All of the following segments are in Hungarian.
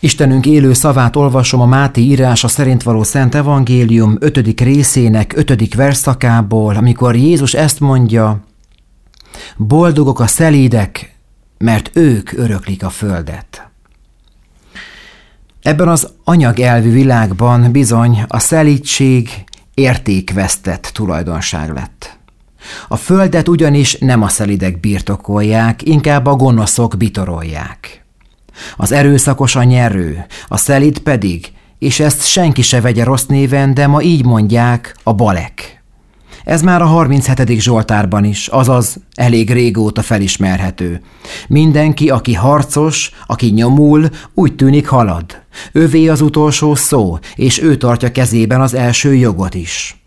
Istenünk élő szavát olvasom a Máté írása szerint való Szent Evangélium 5. részének 5. verszakából, amikor Jézus ezt mondja: boldogok a szelídek, mert ők öröklik a földet. Ebben az anyagelvű világban bizony a szelídség értékvesztett tulajdonság lett. A földet ugyanis nem a szelídek birtokolják, inkább a gonoszok bitorolják. Az erőszakos a nyerő, a szelíd pedig, és ezt senki se vegye rossz néven, de ma így mondják, a balek. Ez már a 37. Zsoltárban is, azaz elég régóta felismerhető. Mindenki, aki harcos, aki nyomul, úgy tűnik halad. Övé az utolsó szó, és ő tartja kezében az első jogot is.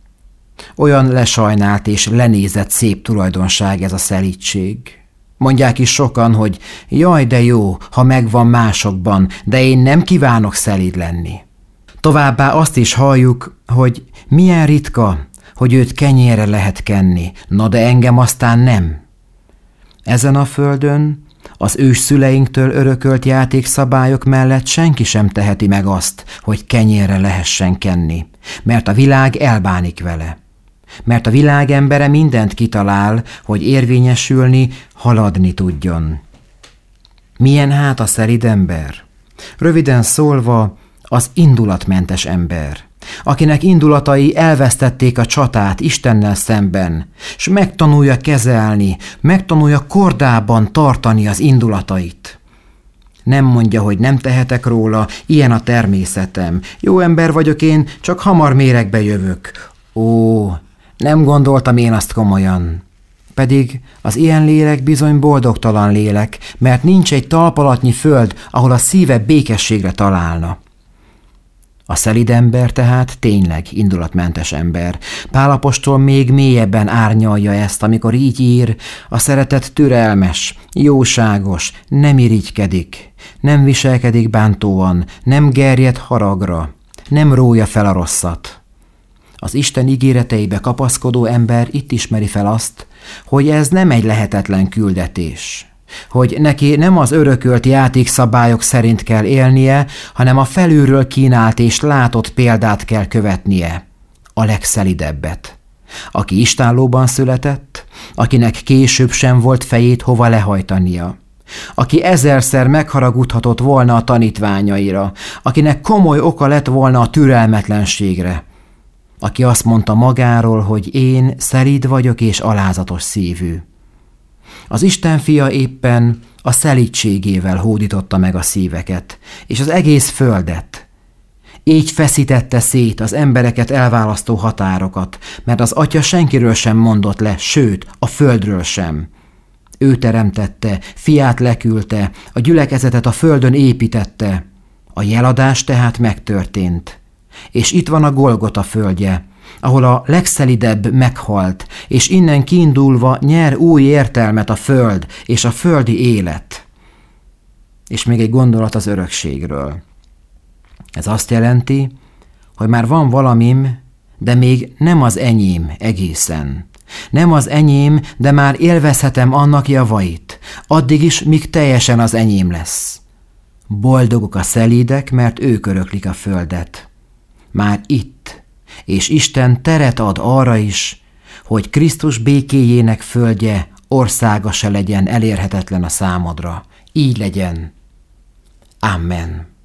Olyan lesajnált és lenézett szép tulajdonság ez a szelídség. Mondják is sokan, hogy jaj, de jó, ha megvan másokban, de én nem kívánok szelíd lenni. Továbbá azt is halljuk, hogy milyen ritka, hogy őt kenyérre lehet kenni, na de engem aztán nem. Ezen a földön az ősszüleinktől örökölt játékszabályok mellett senki sem teheti meg azt, hogy kenyérre lehessen kenni, mert a világ elbánik vele. Mert a világ embere mindent kitalál, hogy érvényesülni, haladni tudjon. Milyen hát a szelíd ember? Röviden szólva, az indulatmentes ember, akinek indulatai elvesztették a csatát Istennel szemben, s megtanulja kezelni, megtanulja kordában tartani az indulatait. Nem mondja, hogy nem tehetek róla, ilyen a természetem. Jó ember vagyok én, csak hamar méregbe jövök. Ó, nem gondoltam én azt komolyan. Pedig az ilyen lélek bizony boldogtalan lélek, mert nincs egy talpalatnyi föld, ahol a szíve békességre találna. A szelíd ember tehát tényleg indulatmentes ember. Pál apostol még mélyebben árnyalja ezt, amikor így ír: a szeretet türelmes, jóságos, nem irigykedik, nem viselkedik bántóan, nem gerjed haragra, nem rója fel a rosszat. Az Isten ígéreteibe kapaszkodó ember itt ismeri fel azt, hogy ez nem egy lehetetlen küldetés, hogy neki nem az örökölt játékszabályok szerint kell élnie, hanem a felülről kínált és látott példát kell követnie, a legszelidebbet. Aki istállóban született, akinek később sem volt fejét hova lehajtania, aki ezerszer megharagudhatott volna a tanítványaira, akinek komoly oka lett volna a türelmetlenségre, aki azt mondta magáról, hogy én szelíd vagyok és alázatos szívű. Az Isten fia éppen a szelídségével hódította meg a szíveket, és az egész földet. Így feszítette szét az embereket elválasztó határokat, mert az Atya senkiről sem mondott le, sőt, a földről sem. Ő teremtette, fiát leküldte, a gyülekezetet a földön építette. A jeladás tehát megtörtént. És itt van a Golgota földje, ahol a legszelidebb meghalt, és innen kiindulva nyer új értelmet a föld és a földi élet. És még egy gondolat az örökségről. Ez azt jelenti, hogy már van valamim, de még nem az enyém egészen. Nem az enyém, de már élvezhetem annak javait, addig is, míg teljesen az enyém lesz. Boldogok a szelídek, mert ők öröklik a földet. Már itt, és Isten teret ad arra is, hogy Krisztus békéjének földje, országa se legyen elérhetetlen a számodra. Így legyen. Amen.